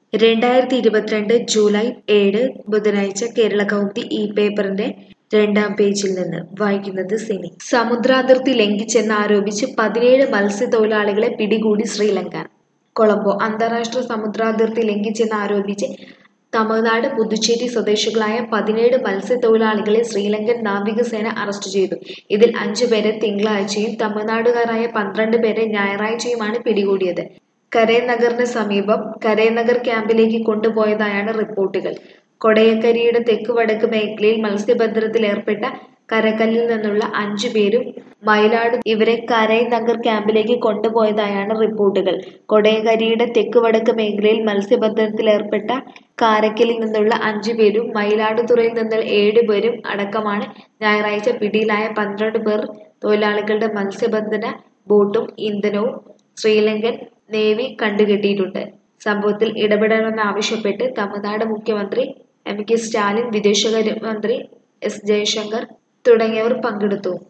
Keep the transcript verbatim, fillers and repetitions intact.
രണ്ടായിരത്തി ഇരുപത്തിരണ്ട് ജൂലൈ ഏഴ് ബുധനാഴ്ച കേരളകൗമുദി ഈ പേപ്പറിന്റെ രണ്ടാം പേജിൽ നിന്ന് വായിക്കുന്നത് സിനി. സമുദ്രാതിർത്തി ലംഘിച്ചെന്നാരോപിച്ച് പതിനേഴ് മത്സ്യത്തൊഴിലാളികളെ പിടികൂടി ശ്രീലങ്ക. കൊളംബോ. അന്താരാഷ്ട്ര സമുദ്രാതിർത്തി ലംഘിച്ചെന്നാരോപിച്ച് തമിഴ്നാട്, പുതുച്ചേരി സ്വദേശികളായ പതിനേഴ് മത്സ്യത്തൊഴിലാളികളെ ശ്രീലങ്കൻ നാവികസേന അറസ്റ്റ് ചെയ്തു. ഇതിൽ അഞ്ചുപേരെ തിങ്കളാഴ്ചയും തമിഴ്നാടുകാരായ പന്ത്രണ്ട് പേരെ ഞായറാഴ്ചയുമാണ് പിടികൂടിയത്. കരേനഗറിന് സമീപം കരേനഗർ ക്യാമ്പിലേക്ക് കൊണ്ടുപോയതായാണ് റിപ്പോർട്ടുകൾ. കൊടയക്കരിയുടെ തെക്കുവടക്ക് മേഖലയിൽ മത്സ്യബന്ധനത്തിലേർപ്പെട്ട കരക്കല്ലിൽ നിന്നുള്ള അഞ്ചു പേരും മയിലാട് ഇവരെ കരൈനഗർ ക്യാമ്പിലേക്ക് കൊണ്ടുപോയതായാണ് റിപ്പോർട്ടുകൾ. കൊടയകരിയുടെ തെക്കുവടക്ക് മേഖലയിൽ മത്സ്യബന്ധനത്തിലേർപ്പെട്ട കാരക്കലിൽ നിന്നുള്ള അഞ്ചു പേരും മയിലാടുതുറയിൽ നിന്ന് ഏഴുപേരും അടക്കമാണ് ഞായറാഴ്ച പിടിയിലായ പന്ത്രണ്ട് പേർ. തൊഴിലാളികളുടെ മത്സ്യബന്ധന ബോട്ടും ഇന്ധനവും ശ്രീലങ്കൻ നേവി കണ്ടുകെട്ടിയിട്ടുണ്ട്. സംഭവത്തിൽ ഇടപെടണമെന്നാവശ്യപ്പെട്ട് തമിഴ്നാട് മുഖ്യമന്ത്രി എം കെ സ്റ്റാലിൻ, വിദേശകാര്യമന്ത്രി എസ് ജയശങ്കർ തുടങ്ങിയവർ പങ്കെടുത്തു.